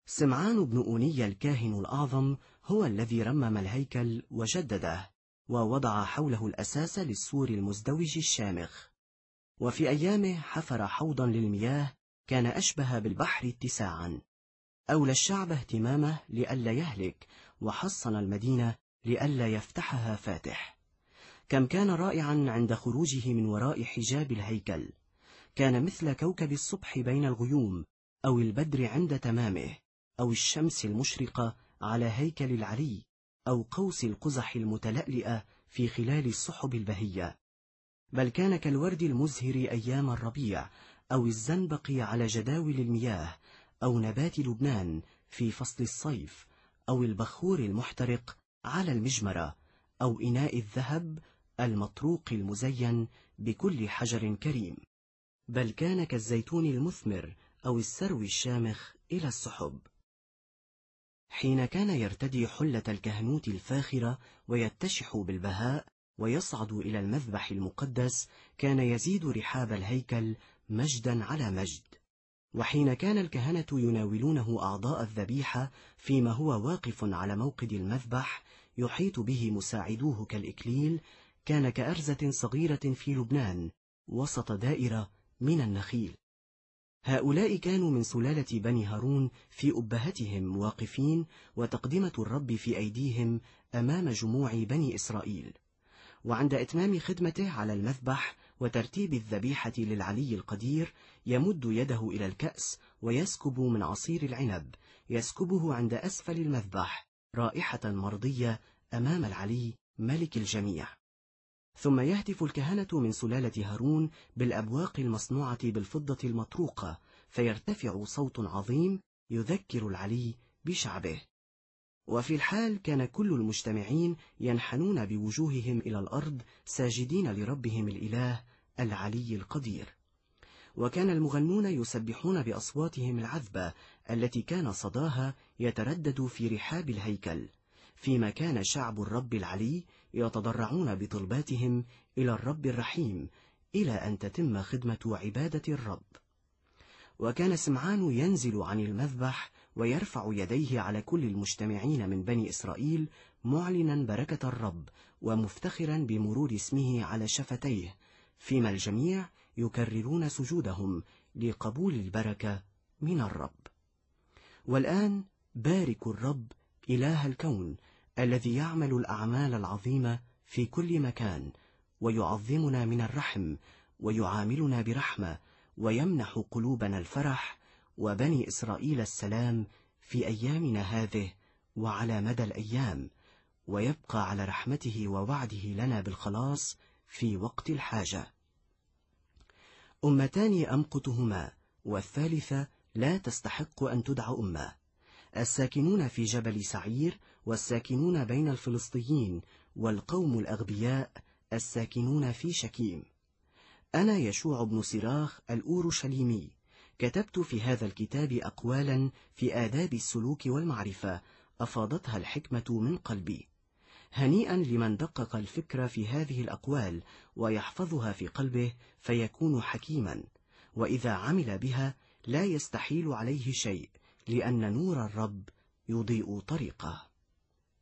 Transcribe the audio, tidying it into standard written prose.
سمعان بن أوني الكاهن الأعظم هو الذي رمم الهيكل وجدده، ووضع حوله الأساس للسور المزدوج الشامخ. وفي أيامه حفر حوضا للمياه كان أشبه بالبحر اتساعا. أولى الشعب اهتمامه لئلا يهلك، وحصن المدينة لئلا يفتحها فاتح. كم كان رائعا عند خروجه من وراء حجاب الهيكل، كان مثل كوكب الصبح بين الغيوم، أو البدر عند تمامه، أو الشمس المشرقة على هيكل العلي، أو قوس القزح المتلألئة في خلال السحب البهية. بل كان كالورد المزهر أيام الربيع، أو الزنبق على جداول المياه، أو نبات لبنان في فصل الصيف، أو البخور المحترق على المجمرة، أو إناء الذهب المطروق المزين بكل حجر كريم. بل كان كالزيتون المثمر أو السرو الشامخ إلى السحب. حين كان يرتدي حلة الكهنوت الفاخرة ويتشح بالبهاء ويصعد إلى المذبح المقدس، كان يزيد رحاب الهيكل مجدا على مجد. وحين كان الكهنة يناولونه أعضاء الذبيحة فيما هو واقف على موقد المذبح يحيط به مساعدوه كالإكليل، كان كأرزة صغيرة في لبنان وسط دائرة من النخيل. هؤلاء كانوا من سلالة بني هارون في أبهتهم واقفين، وتقدمة الرب في أيديهم أمام جموع بني إسرائيل. وعند إتمام خدمته على المذبح وترتيب الذبيحة للعلي القدير، يمد يده إلى الكأس ويسكب من عصير العنب، يسكبه عند أسفل المذبح رائحة مرضية أمام العلي ملك الجميع. ثم يهتف الكهنة من سلالة هارون بالأبواق المصنوعة بالفضة المطروقة، فيرتفع صوت عظيم يذكر العلي بشعبه. وفي الحال كان كل المجتمعين ينحنون بوجوههم إلى الأرض ساجدين لربهم الإله العلي القدير. وكان المغنون يسبحون بأصواتهم العذبة التي كان صداها يتردد في رحاب الهيكل، فيما كان شعب الرب العلي يتضرعون بطلباتهم إلى الرب الرحيم إلى أن تتم خدمة عبادة الرب. وكان سمعان ينزل عن المذبح ويرفع يديه على كل المجتمعين من بني إسرائيل، معلنا بركة الرب ومفتخرا بمرور اسمه على شفتيه، فيما الجميع يكررون سجودهم لقبول البركة من الرب. والآن باركوا الرب إله الكون الذي يعمل الأعمال العظيمة في كل مكان، ويعظمنا من الرحم، ويعاملنا برحمة، ويمنح قلوبنا الفرح وبني إسرائيل السلام في أيامنا هذه وعلى مدى الأيام، ويبقى على رحمته ووعده لنا بالخلاص في وقت الحاجة. أمتان أمقتهما، والثالثة لا تستحق أن تدعى أمة: الساكنون في جبل سعير، والساكنون بين الفلسطيين، والقوم الأغبياء الساكنون في شكيم. أنا يشوع بن سراخ الأورشليمي، كتبت في هذا الكتاب أقوالا في آداب السلوك والمعرفة أفاضتها الحكمة من قلبي. هنيئا لمن دقق الفكر في هذه الأقوال ويحفظها في قلبه فيكون حكيما، وإذا عمل بها لا يستحيل عليه شيء، لأن نور الرب يضيء طريقه.